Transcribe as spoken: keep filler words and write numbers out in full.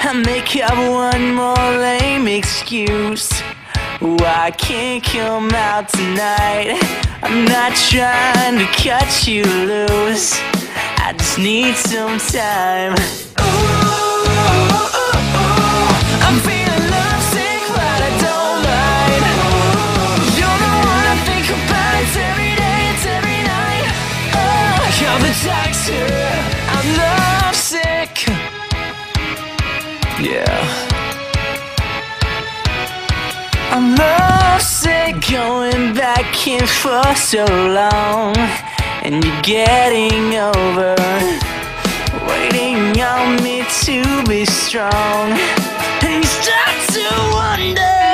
I make up one more lame excuse why I can't come out tonight. I'm not trying to cut you loose, I just need some time. Ooh, I'm feeling lovesick, but I don't mind. You're the one I think about, it's every day, it's every night. Oh, you're the doctor, I'm lovesick. Yeah, I'm lovesick, going back and forth so long, and you're getting over, waiting on me to be strong. And you start to wonder,